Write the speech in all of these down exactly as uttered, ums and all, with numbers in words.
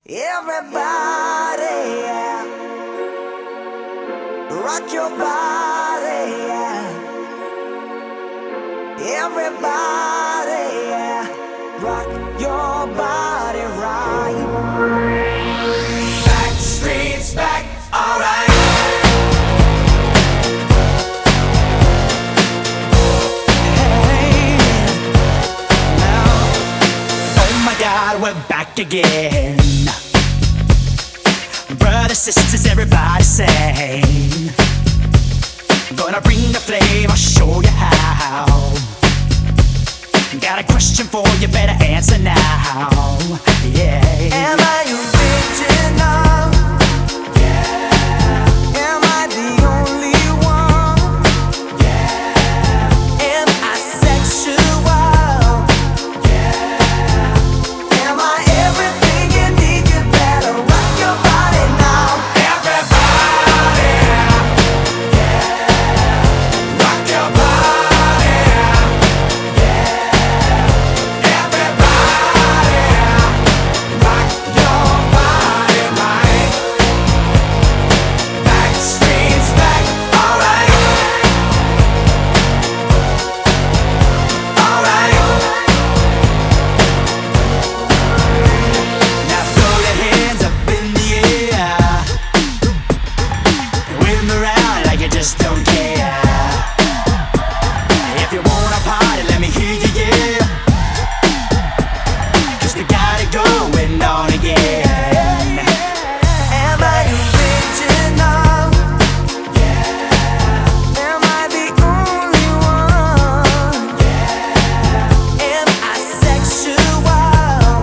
Everybody, yeah. Rock your body, yeah. Everybody, yeah. Rock your body right. Backstreet's back, alright. Hey, now, Oh my God, we're back again. Brothers, sisters, everybody sing. Gonna bring the flame, I'll show you how. Got a question for you, better answer now. Yeah. am I original? Yeah. Am I the only one? Yeah. Am I sexual? Yeah. Am I everything you need? You better rock your body now. Everybody, yeah. Rock your body, yeah. Everybody, rock your body right. Backstreet's back, alright. Alright. Now throw your hands up in the air. Wave 'em around like you just don't care. If you wanna party, let me hear you, yeah. 'Cause we got it going on again. Am I original? Yeah. Am I the only one? Yeah. Am I sexual?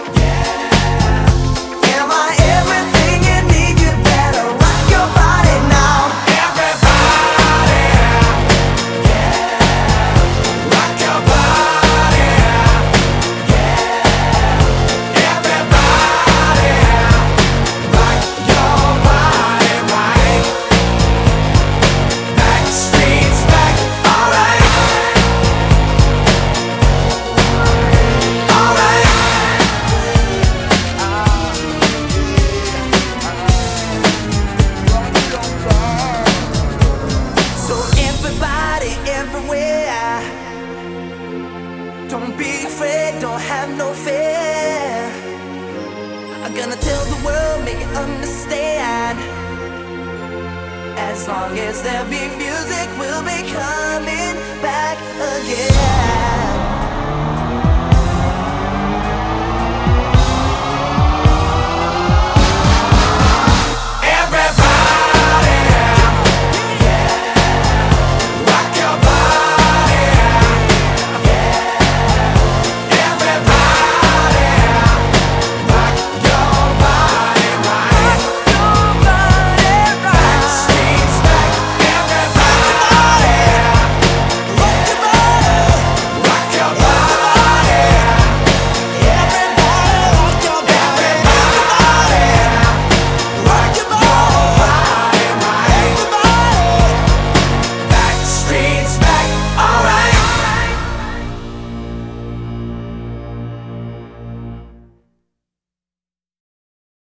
Yeah. Am I everything you need? You better rock your body now. Everybody, yeah. Rock your body, yeah. Everybody, rock your body right. Backstreet's back, alright. Alright. So everybody, everywhere, don't be afraid, don't have no fear. I'm gonna tell the world, make it understand. As long as there be music, we'll be coming